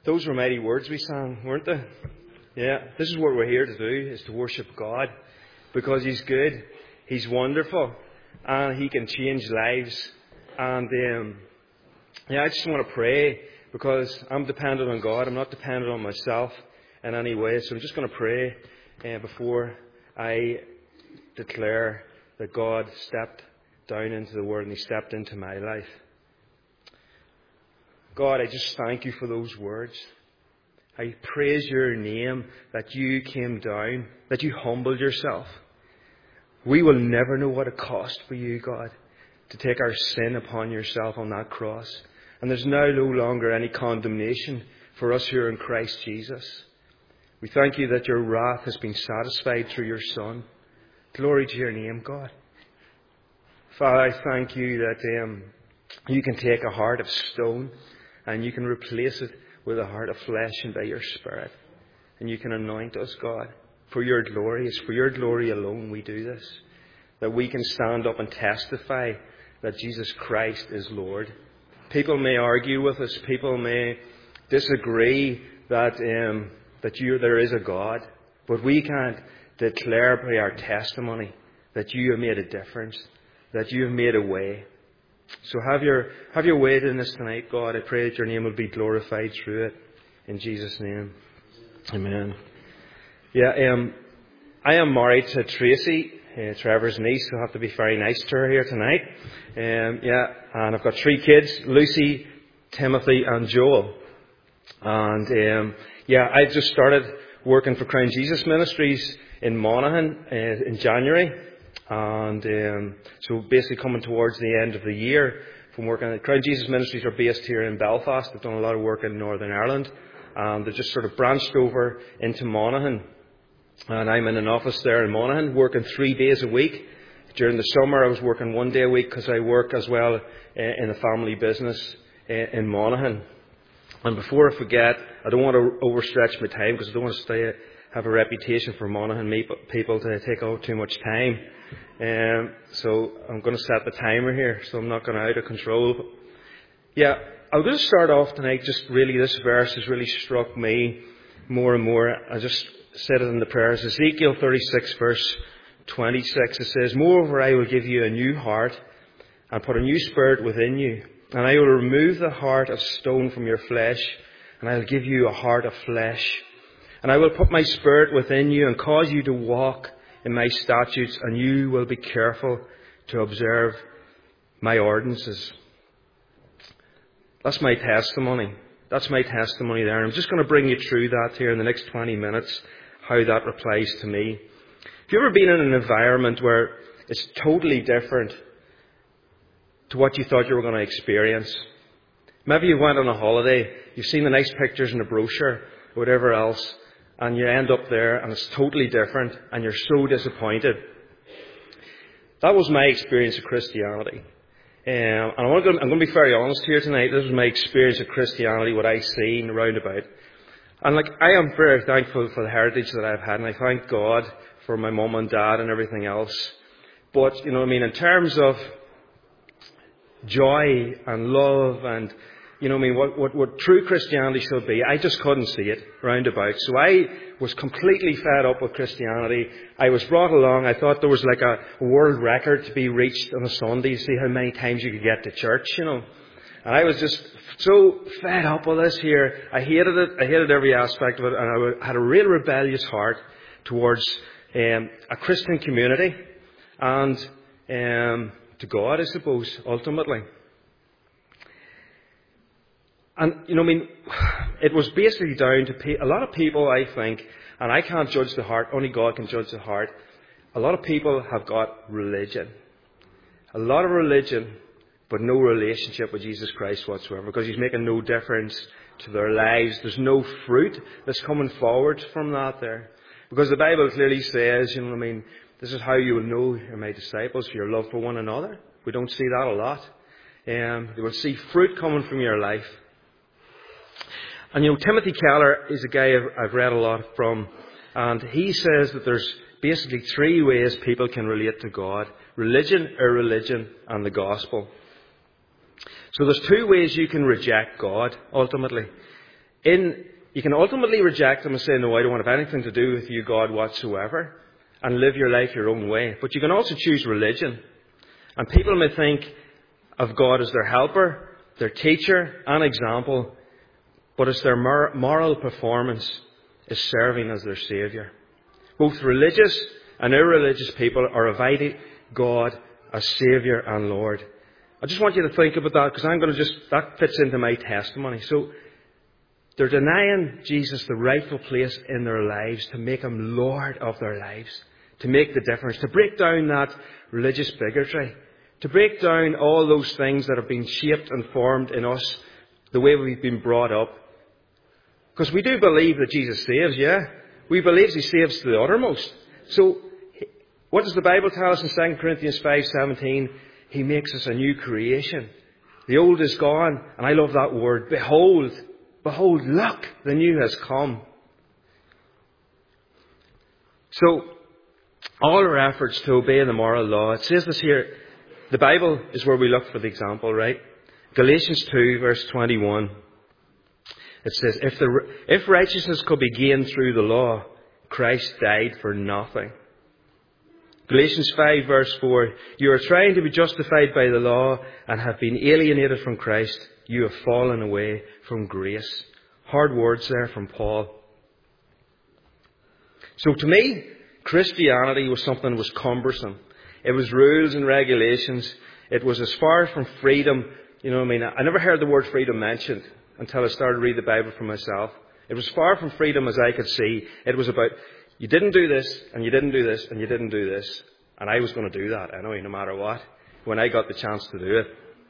Those were mighty words we sang, weren't they? Yeah, this is what we're here to do, is to worship God. Because He's good, He's wonderful, and He can change lives. And I just want to pray, because I'm dependent on God. I'm not dependent on myself in any way. So I'm just going to pray before I declare that God stepped down into the Word and He stepped into my life. God, I just thank You for those words. I praise Your name that You came down, that You humbled Yourself. We will never know what it cost for You, God, to take our sin upon Yourself on that cross. And there's now no longer any condemnation for us who are in Christ Jesus. We thank You that Your wrath has been satisfied through Your Son. Glory to Your name, God. Father, I thank You that You can take a heart of stone and You can replace it with a heart of flesh and by Your Spirit. And You can anoint us, God, for Your glory. It's for Your glory alone we do this. That we can stand up and testify that Jesus Christ is Lord. People may argue with us. People may disagree that there is a God. But we can't declare by our testimony that You have made a difference, that You have made a way. So have your way in this tonight, God. I pray that Your name will be glorified through it. In Jesus' name. Amen. Yeah, I am married to Tracy, Trevor's niece, so I have to be very nice to her here tonight. And I've got 3 kids, Lucy, Timothy and Joel. And I just started working for Crown Jesus Ministries in Monaghan in January. And so basically coming towards the end of the year from working at Crown Jesus Ministries are based here in Belfast. They've done a lot of work in Northern Ireland. And they've just sort of branched over into Monaghan. And I'm in an office there in Monaghan working 3 days a week. During the summer I was working 1 day a week because I work as well in a family business in Monaghan. And before I forget, I don't want to overstretch my time because I don't want to have a reputation for Monaghan people to take out too much time. So I'm going to set the timer here so I'm not going out of control. I'm going to start off tonight, just really this verse has really struck me more and more. I just said it in the prayers. Ezekiel 36 verse 26, it says, "Moreover, I will give you a new heart and put a new spirit within you. And I will remove the heart of stone from your flesh, and I will give you a heart of flesh. And I will put my spirit within you and cause you to walk in my statutes, and you will be careful to observe my ordinances." That's my testimony. That's my testimony there. And I'm just going to bring you through that here in the next 20 minutes, how that applies to me. Have you ever been in an environment where it's totally different to what you thought you were going to experience? Maybe you went on a holiday, you've seen the nice pictures in the brochure, or whatever else, and you end up there and it's totally different and you're so disappointed. That was my experience of Christianity. And I'm going to be very honest here tonight. This is my experience of Christianity, what I've seen round about. And I am very thankful for the heritage that I've had, and I thank God for my mum and dad and everything else. But, in terms of joy and love and, what true Christianity should be, I just couldn't see it round about. So I was completely fed up with Christianity. I was brought along. I thought there was like a world record to be reached on a Sunday, see how many times you could get to church, And I was just so fed up with this here. I hated it. I hated every aspect of it. And I had a real rebellious heart towards a Christian community and to God, I suppose, ultimately. And, it was basically down to a lot of people, I think, and I can't judge the heart, only God can judge the heart. A lot of people have got religion. A lot of religion, but no relationship with Jesus Christ whatsoever, because He's making no difference to their lives. There's no fruit that's coming forward from that there. Because the Bible clearly says, this is how you will know you're my disciples, for your love for one another. We don't see that a lot. You will see fruit coming from your life. And Timothy Keller is a guy I've read a lot from, and he says that there's basically 3 ways people can relate to God: religion, irreligion, and the gospel. So there's 2 ways you can reject God, ultimately. You can ultimately reject them and say, no, I don't want to have anything to do with you, God, whatsoever, and live your life your own way. But you can also choose religion. And people may think of God as their helper, their teacher, and example, but it's their moral performance is serving as their Saviour. Both religious and irreligious people are inviting God as Saviour and Lord. I just want you to think about that, because that fits into my testimony. So, they're denying Jesus the rightful place in their lives to make Him Lord of their lives, to make the difference, to break down that religious bigotry, to break down all those things that have been shaped and formed in us, the way we've been brought up. Because we do believe that Jesus saves, yeah. We believe He saves to the uttermost. So, what does the Bible tell us in 2 Corinthians 5:17? He makes us a new creation. The old is gone, and I love that word. Behold, look, the new has come. So, all our efforts to obey the moral law, it says this here, the Bible is where we look for the example, right? Galatians 2, verse 21. It says, if righteousness could be gained through the law, Christ died for nothing. Galatians 5, verse 4. You are trying to be justified by the law and have been alienated from Christ. You have fallen away from grace. Hard words there from Paul. So to me, Christianity was something that was cumbersome. It was rules and regulations. It was as far from freedom. You know what I mean? I never heard the word freedom mentioned until I started to read the Bible for myself. It was far from freedom as I could see. It was about, you didn't do this, and you didn't do this, and you didn't do this. And I was going to do that anyway, no matter what, when I got the chance to do it.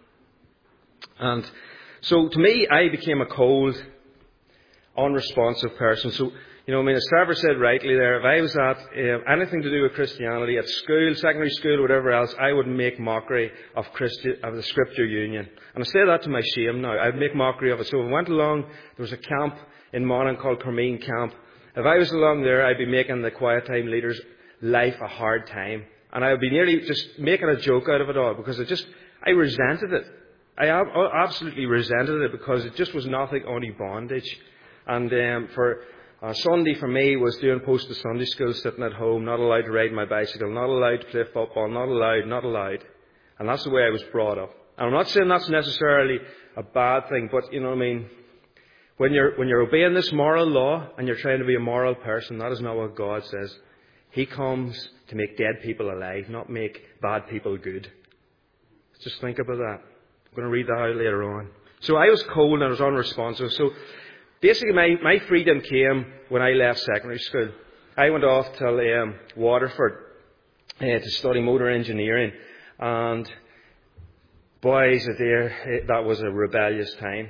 And so to me, I became a cold, unresponsive person. So, you know, I mean, as Trevor said rightly there, if I was at anything to do with Christianity at school, secondary school, whatever else, I would make mockery of the Scripture Union. And I say that to my shame now. I'd make mockery of it. So I went along, there was a camp in Monaghan called Cremeen Camp. If I was along there, I'd be making the Quiet Time leaders' life a hard time. And I would be nearly just making a joke out of it all, because I resented it. I absolutely resented it, because it just was nothing only bondage. And for Sunday for me was doing post to Sunday school, sitting at home, not allowed to ride my bicycle, not allowed to play football, not allowed. And that's the way I was brought up. And I'm not saying that's necessarily a bad thing, but you know what I mean? When you're obeying this moral law and you're trying to be a moral person, that is not what God says. He comes to make dead people alive, not make bad people good. Just think about that. I'm going to read that out later on. So I was cold and I was unresponsive. So basically my freedom came when I left secondary school. I went off to Waterford to study motor engineering. And boys, that was a rebellious time.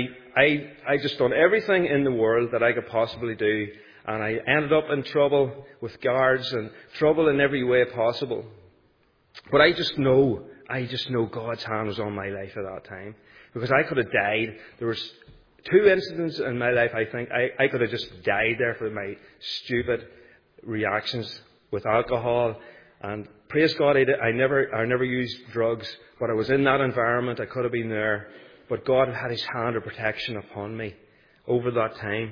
I just done everything in the world that I could possibly do, and I ended up in trouble with guards and trouble in every way possible. But I just know God's hand was on my life at that time, because I could have died. There was 2 incidents in my life, I think, I could have just died there for my stupid reactions with alcohol. And praise God, I never used drugs, but I was in that environment. I could have been there. But God had His hand of protection upon me over that time.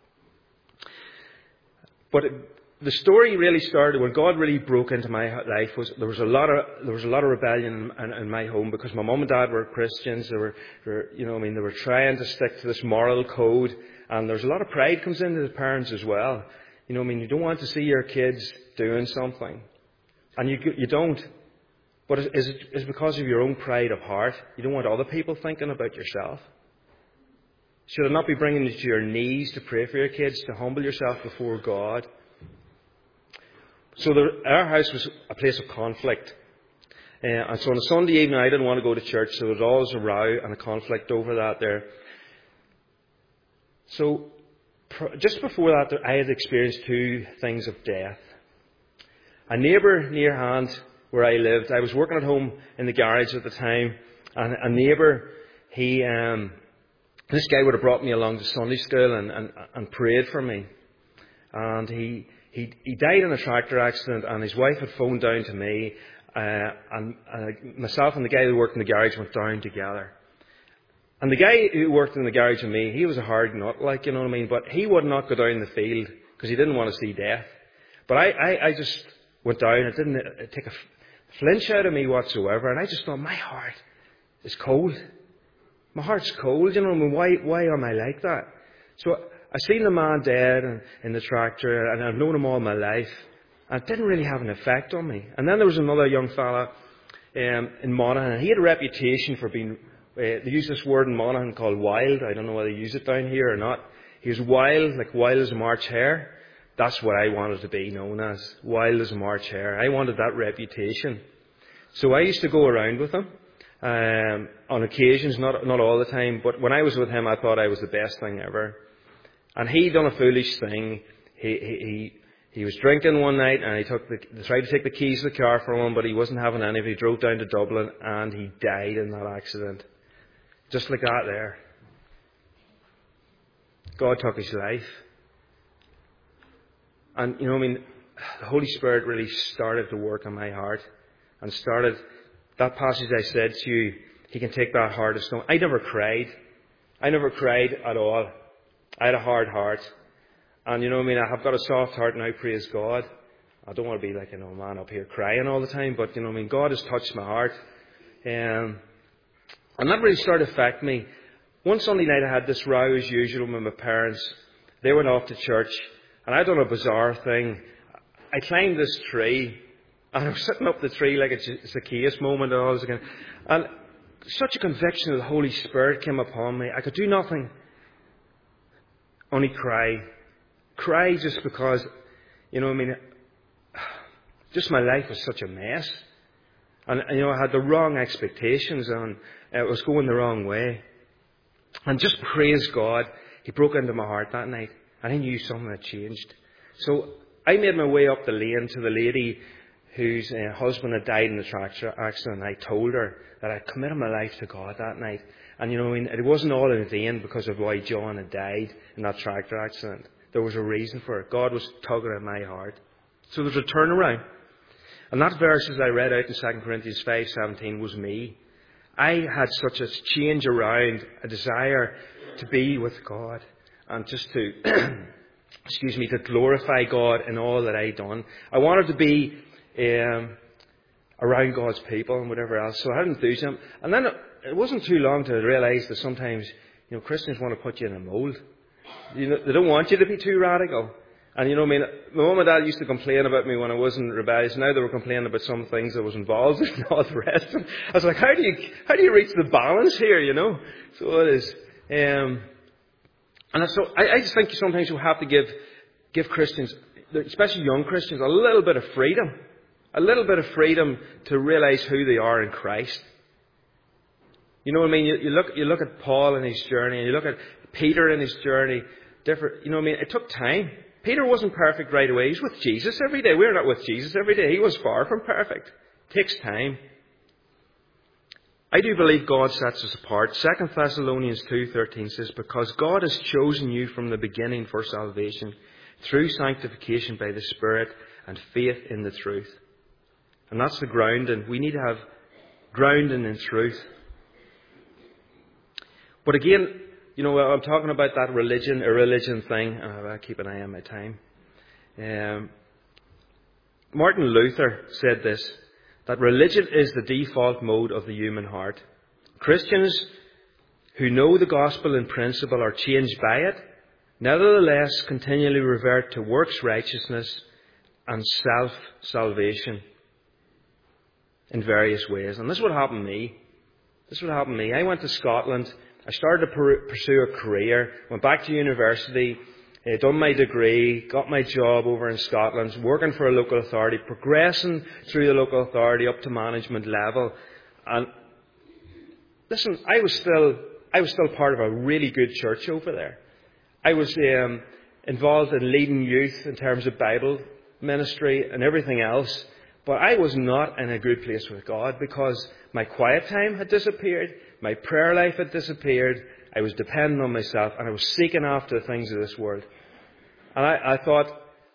But the story really started when God really broke into my life. There was a lot of rebellion in my home, because my mum and dad were Christians. They were trying to stick to this moral code, and there's a lot of pride comes into the parents as well. You know, you don't want to see your kids doing something, and you don't. But it's because of your own pride of heart. You don't want other people thinking about yourself. Should it not be bringing you to your knees to pray for your kids, to humble yourself before God? So our house was a place of conflict. And so on a Sunday evening, I didn't want to go to church, so there was always a row and a conflict over that there. So just before that, I had experienced 2 things of death. A neighbour near hand where I lived, I was working at home in the garage at the time, and a neighbour, this guy would have brought me along to Sunday school and prayed for me. And he died in a tractor accident, and his wife had phoned down to me, and myself and the guy who worked in the garage went down together. And the guy who worked in the garage with me, he was a hard nut, like, you know what I mean? But he would not go down the field because he didn't want to see death. But I just went down. It didn't take a flinch out of me whatsoever. And I just thought, my heart is cold. My heart's cold, you know what I mean? Why am I like that? So I seen the man dead in the tractor, and I've known him all my life. And it didn't really have an effect on me. And then there was another young fella in Monaghan, and he had a reputation for being, they use this word in Monaghan called wild. I don't know whether they use it down here or not. He was wild, like wild as a March hare. That's what I wanted to be known as, wild as a March hare. I wanted that reputation. So I used to go around with him on occasions, not all the time. But when I was with him, I thought I was the best thing ever. And he done a foolish thing. He was drinking one night, and they tried to take the keys of the car from him, but he wasn't having any of it. He drove down to Dublin, and he died in that accident. Just like that there. God took his life. And, you know what I mean, the Holy Spirit really started to work on my heart. And started, that passage I said to you, He can take that heart of stone. I never cried. I never cried at all. I had a hard heart. And, you know what I mean, I've got a soft heart now, praise God. I don't want to be like, man up here crying all the time, but, you know what I mean, God has touched my heart. And that really started to affect me. One Sunday night I had this row as usual with my parents. They went off to church, and I'd done a bizarre thing. I climbed this tree, and I was sitting up the tree like a Zacchaeus moment, and all this again. And such a conviction of the Holy Spirit came upon me. I could do nothing, only cry. Cry just because, you know what I mean, just my life was such a mess. And, you know, I had the wrong expectations, and it was going the wrong way. And just praise God, He broke into my heart that night, and I knew something had changed. So I made my way up the lane to the lady whose husband had died in the tractor accident, and I told her that I'd committed my life to God that night. And, you know, I mean, it wasn't all in vain because of why John had died in that tractor accident. There was a reason for it. God was tugging at my heart. So there's a turnaround. And that verse, as I read out in 2 Corinthians 5:17, was me. I had such a change around, a desire to be with God and just to, to glorify God in all that I'd done. I wanted to be around God's people and whatever else. So I had enthusiasm. And then it wasn't too long to realise that sometimes, you know, Christians want to put you in a mould. You know, they don't want you to be too radical. And, you know what I mean, my mum and dad used to complain about me when I wasn't rebellious. Now they were complaining about some things I was involved in and all the rest. And I was like, how do you reach the balance here, you know? So it is. And so I just think sometimes you have to give Christians, especially young Christians, a little bit of freedom. A little bit of freedom to realise who they are in Christ. You know what I mean? You look at Paul and his journey, and you look at Peter and his journey. Different. You know what I mean? It took time. Peter wasn't perfect right away. He was with Jesus every day. We're not with Jesus every day. He was far from perfect. It takes time. I do believe God sets us apart. 2 Thessalonians 2:13 says, because God has chosen you from the beginning for salvation through sanctification by the Spirit and faith in the truth. And that's the grounding. We need to have grounding in truth. But again, you know, I'm talking about that irreligion thing. I'll keep an eye on my time. Martin Luther said this, that religion is the default mode of the human heart. Christians who know the gospel in principle are changed by it, nevertheless continually revert to works righteousness and self-salvation in various ways. And this is what happened to me. I went to Scotland. I started to pursue a career, went back to university, done my degree, got my job over in Scotland, working for a local authority, progressing through the local authority up to management level. And listen, I was still part of a really good church over there. I was involved in leading youth in terms of Bible ministry and everything else. But I was not in a good place with God because my quiet time had disappeared. My prayer life had disappeared. I was dependent on myself, and I was seeking after the things of this world. And I thought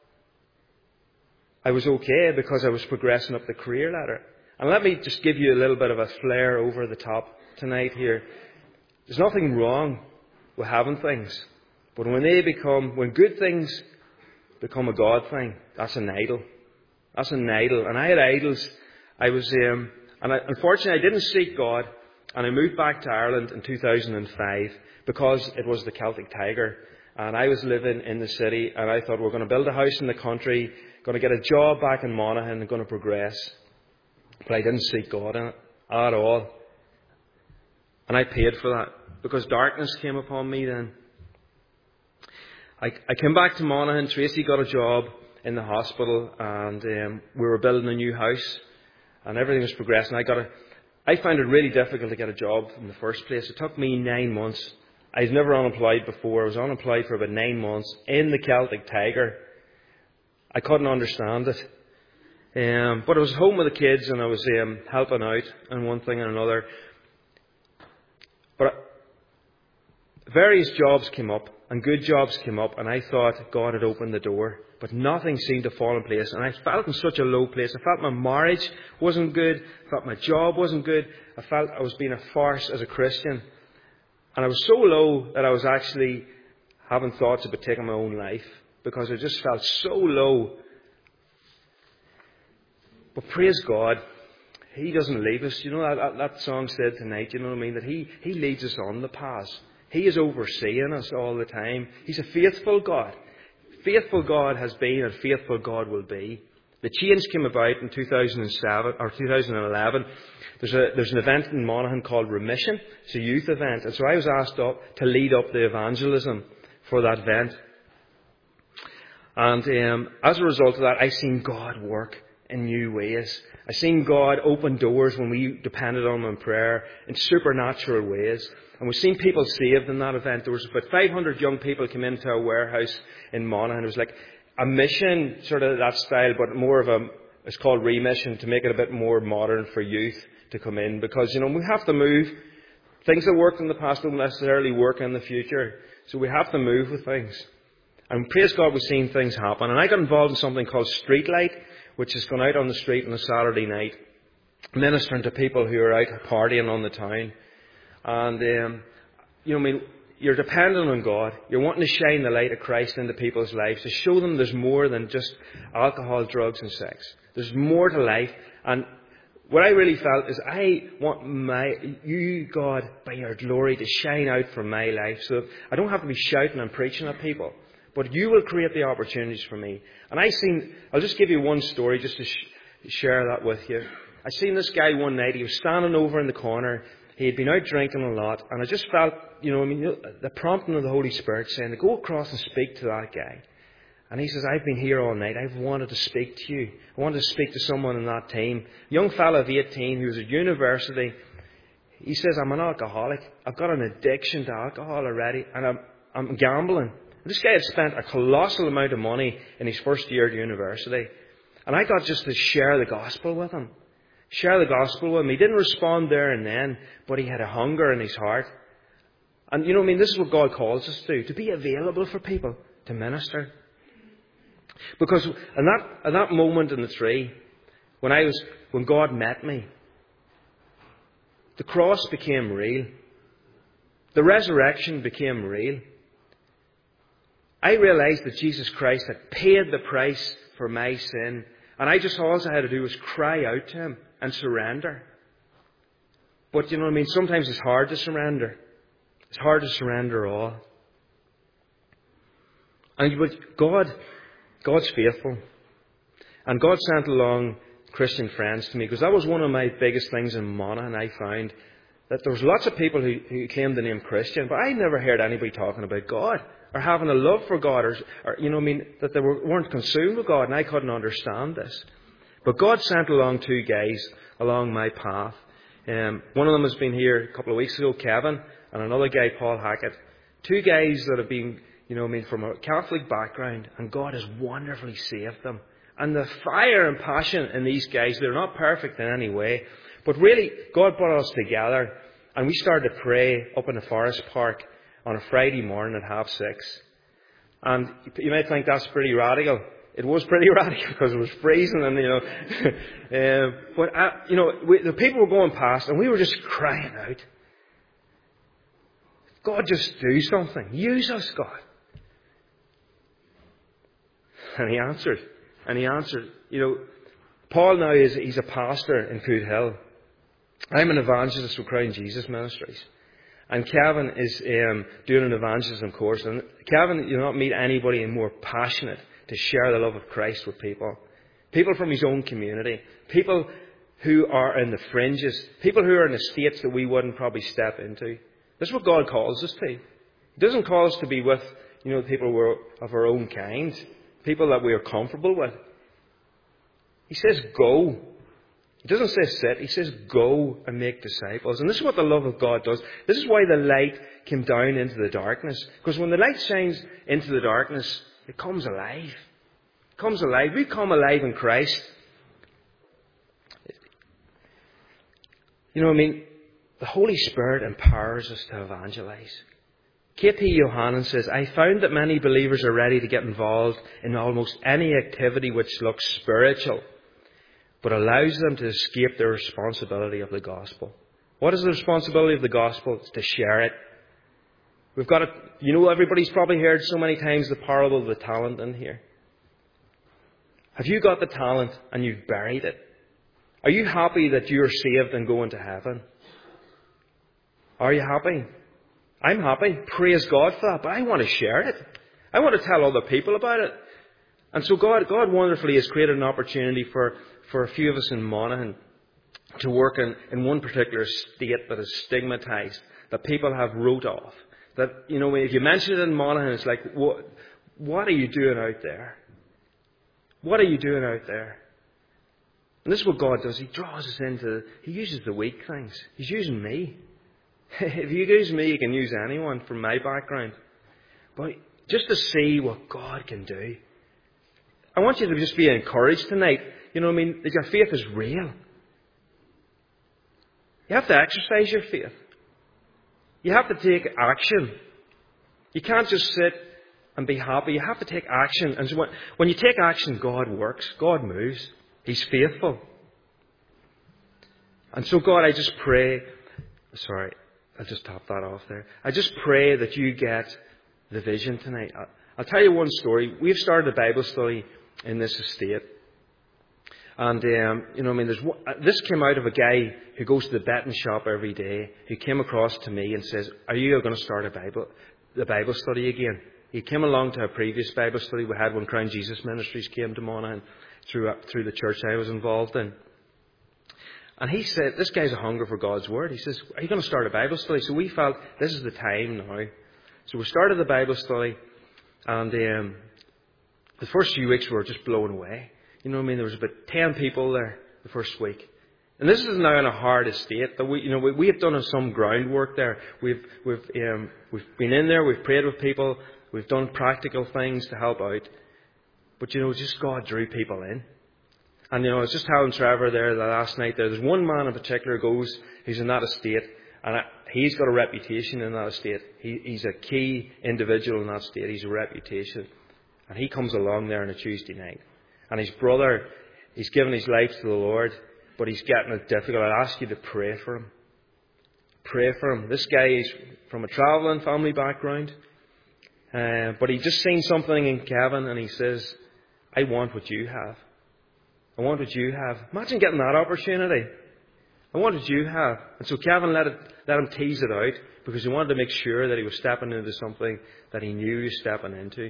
I was okay because I was progressing up the career ladder. And let me just give you a little bit of a flare over the top tonight here. There's nothing wrong with having things. But when good things become a God thing, that's an idol. That's an idol. And I had idols. Unfortunately, I didn't seek God, and I moved back to Ireland in 2005 because it was the Celtic Tiger. And I was living in the city, and I thought, we're going to build a house in the country, going to get a job back in Monaghan, and going to progress. But I didn't seek God in it at all. And I paid for that, because darkness came upon me then. I came back to Monaghan. Tracy got a job in the hospital, and we were building a new house, and everything was progressing. I found it really difficult to get a job in the first place. It took me 9 months. I was never unemployed before. I was unemployed for about 9 months in the Celtic Tiger. I couldn't understand it. But I was home with the kids, and I was helping out on one thing and another. But various jobs came up, and good jobs came up, and I thought God had opened the door. But nothing seemed to fall in place, and I felt in such a low place. I felt my marriage wasn't good. I felt my job wasn't good. I felt I was being a farce as a Christian. And I was so low that I was actually having thoughts about taking my own life, because I just felt so low. But praise God, He doesn't leave us. You know, that song said tonight, you know what I mean? That He leads us on the path. He is overseeing us all the time. He's a faithful God. Faithful God has been, and faithful God will be. The change came about in 2007 or 2011. There's an event in Monaghan called Remission. It's a youth event. And so I was asked up to lead up the evangelism for that event. And as a result of that, I've seen God work in new ways. I've seen God open doors when we depended on Him in prayer in supernatural ways. And we've seen people saved in that event. There was about 500 young people came into a warehouse in Monaghan. It was like a mission, sort of that style, but more of it's called Remission, to make it a bit more modern for youth to come in. Because, you know, we have to move. Things that worked in the past don't necessarily work in the future. So we have to move with things. And praise God, we've seen things happen. And I got involved in something called Streetlight, which is going out on the street on a Saturday night, ministering to people who are out partying on the town. And, you know, I mean, you're dependent on God. You're wanting to shine the light of Christ into people's lives, to show them there's more than just alcohol, drugs and sex. There's more to life. And what I really felt is I want you, God, by your glory, to shine out from my life, so that I don't have to be shouting and preaching at people, but you will create the opportunities for me. And I'll just give you one story just to share that with you. I seen this guy one night. He was standing over in the corner. He had been out drinking a lot, and I just felt, the prompting of the Holy Spirit saying to go across and speak to that guy. And he says, I've been here all night. I've wanted to speak to you. I wanted to speak to someone in that team. A young fella of 18 who was at university. He says, I'm an alcoholic. I've got an addiction to alcohol already, and I'm gambling. And this guy had spent a colossal amount of money in his first year at university. And I got just to share the gospel with him. Share the gospel with him. He didn't respond there and then, but he had a hunger in his heart. And this is what God calls us to be available for people, to minister. Because in that moment in the tree, when God met me, the cross became real. The resurrection became real. I realized that Jesus Christ had paid the price for my sin. And all I had to do was cry out to Him and surrender. But sometimes it's hard to surrender. It's hard to surrender all. But God's faithful. And God sent along Christian friends to me, because that was one of my biggest things in Monaghan. I found that there was lots of people who claimed the name Christian, but I never heard anybody talking about God or having a love for God, or that they weren't consumed with God, and I couldn't understand this. But God sent along two guys along my path. One of them has been here a couple of weeks ago, Kevin, and another guy, Paul Hackett. Two guys that have been, from a Catholic background, and God has wonderfully saved them. And the fire and passion in these guys, they're not perfect in any way, but really, God brought us together, and we started to pray up in the Forest Park on a Friday morning at 6:30. And you might think that's pretty radical. It was pretty radical because it was freezing, and the people were going past, and we were just crying out. God, just do something. Use us, God. And he answered. And he answered. You know, Paul now he's a pastor in Coot Hill. I'm an evangelist with Crown Jesus Ministries. And Kevin is doing an evangelism course. And Kevin, you'll not meet anybody more passionate to share the love of Christ with people. People from his own community. People who are in the fringes. People who are in estates that we wouldn't probably step into. This is what God calls us to. He doesn't call us to be with, people who are of our own kind. People that we are comfortable with. He says, go. He doesn't say sit. He says, go and make disciples. And this is what the love of God does. This is why the light came down into the darkness. Because when the light shines into the darkness, it comes alive. It comes alive. We come alive in Christ. The Holy Spirit empowers us to evangelize. K.T. Yohanan says, I found that many believers are ready to get involved in almost any activity which looks spiritual, but allows them to escape their responsibility of the gospel. What is the responsibility of the gospel? It's to share it. We've got to, everybody's probably heard so many times the parable of the talent in here. Have you got the talent and you've buried it? Are you happy that you're saved and going to heaven? Are you happy? I'm happy. Praise God for that. But I want to share it. I want to tell other people about it. And so God wonderfully has created an opportunity for a few of us in Monaghan to work in one particular state that is stigmatized, that people have wrote off. That, if you mention it in Monaghan, it's like, what are you doing out there? What are you doing out there? And this is what God does. He draws us He uses the weak things. He's using me. If you use me, you can use anyone from my background. But just to see what God can do. I want you to just be encouraged tonight. That your faith is real. You have to exercise your faith. You have to take action. You can't just sit and be happy. You have to take action. And so when you take action, God works. God moves. He's faithful. And so God, I just pray... Sorry, I'll just top that off there. I just pray that you get the vision tonight. I'll tell you one story. We've started a Bible study in this estate. And, this came out of a guy who goes to the betting shop every day, who came across to me and says, are you going to start the Bible study again? He came along to a previous Bible study we had when Crown Jesus Ministries came to Monaghan through the church I was involved in. And he said, this guy's a hunger for God's Word. He says, are you going to start a Bible study? So we felt, this is the time now. So we started the Bible study, and the first few weeks we were just blown away. There was about 10 people there the first week. And this is now in a hard estate. But we have done some groundwork there. We've been in there, we've prayed with people, we've done practical things to help out. But just God drew people in. And I was just telling Trevor there the last night there's one man in particular who's in that estate, and he's got a reputation in that estate. He's a key individual in that estate. He's a reputation. And he comes along there on a Tuesday night. And his brother, he's given his life to the Lord, but he's getting it difficult. I'd ask you to pray for him. Pray for him. This guy is from a travelling family background, but he just seen something in Kevin, and he says, I want what you have. I want what you have. Imagine getting that opportunity. I want what you have. And so Kevin let him tease it out, because he wanted to make sure that he was stepping into something that he knew he was stepping into.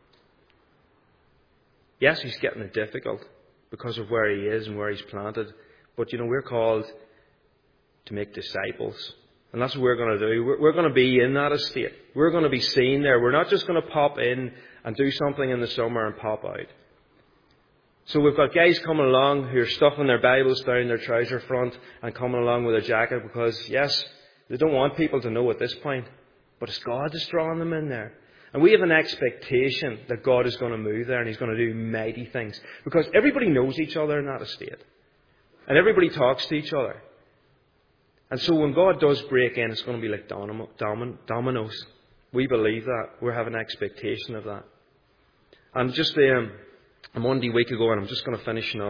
Yes, he's getting it difficult because of where he is and where he's planted. But, we're called to make disciples. And that's what we're going to do. We're going to be in that estate. We're going to be seen there. We're not just going to pop in and do something in the summer and pop out. So we've got guys coming along who are stuffing their Bibles down their trouser front and coming along with a jacket because, yes, they don't want people to know at this point. But it's God that's drawing them in there. And we have an expectation that God is going to move there and He's going to do mighty things. Because everybody knows each other in that estate. And everybody talks to each other. And so when God does break in, it's going to be like dominoes. We believe that. We have an expectation of that. And just a Monday week ago, and I'm just going to finish now,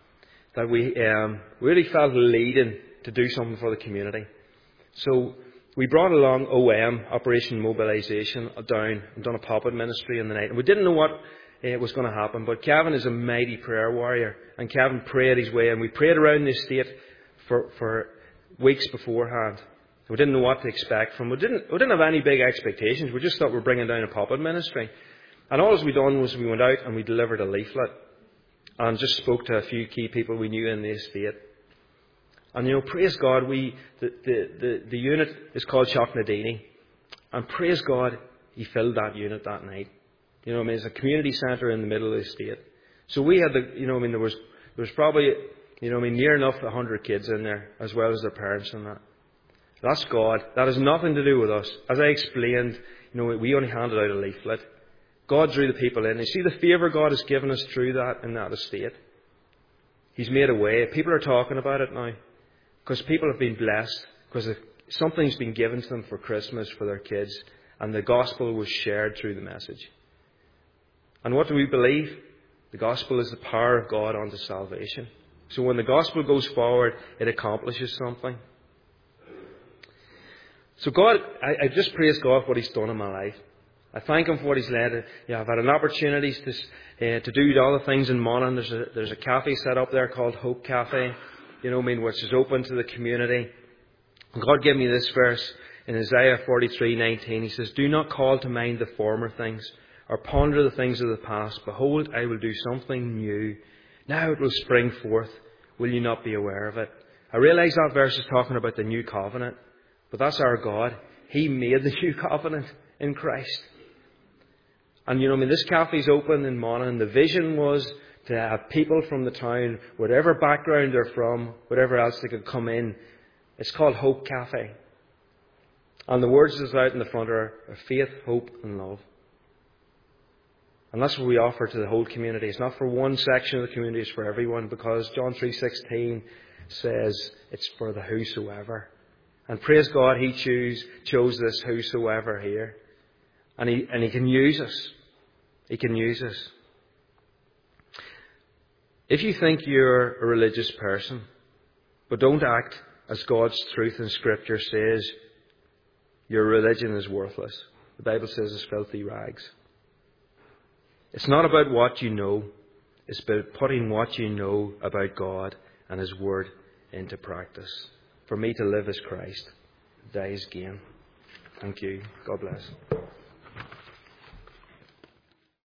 that we really felt leading to do something for the community. So we brought along OM, Operation Mobilisation, down and done a pop-up ministry in the night. And we didn't know what was going to happen, but Kevin is a mighty prayer warrior, and Kevin prayed his way, and we prayed around the estate for weeks beforehand. We didn't know what to expect from. We didn't have any big expectations. We just thought we were bringing down a pop-up ministry. And all we done was we went out and we delivered a leaflet and just spoke to a few key people we knew in the estate. And praise God, the unit is called Shocknadini. And praise God, he filled that unit that night. It's a community centre in the middle of the estate. So we had there was probably, near enough 100 kids in there, as well as their parents and that. That's God. That has nothing to do with us. As I explained, we only handed out a leaflet. God drew the people in. You see the favour God has given us through that in that estate. He's made a way. People are talking about it now. Because people have been blessed. Because something's been given to them for Christmas for their kids. And the gospel was shared through the message. And what do we believe? The gospel is the power of God unto salvation. So when the gospel goes forward, it accomplishes something. So God, I just praise God for what He's done in my life. I thank Him for what He's led. I've had an opportunity to do other things in Monaghan. There's a cafe set up there called Hope Cafe, which is open to the community. And God gave me this verse in Isaiah 43:19. He says, "Do not call to mind the former things, or ponder the things of the past. Behold, I will do something new. Now it will spring forth. Will you not be aware of it?" I realise that verse is talking about the new covenant. But that's our God. He made the new covenant in Christ. And this cafe's open in Monaghan. The vision was to have people from the town, whatever background they're from, whatever else they could come in. It's called Hope Cafe. And the words that's out in the front are faith, hope and love. And that's what we offer to the whole community. It's not for one section of the community, it's for everyone, because John 3:16 says it's for the whosoever. And praise God, He chose this whosoever here. And He can use us. He can use us. If you think you're a religious person, but don't act as God's truth in Scripture says, your religion is worthless. The Bible says it's filthy rags. It's not about what you know. It's about putting what you know about God and His Word into practice. For me to live as Christ, die as gain. Thank you. God bless.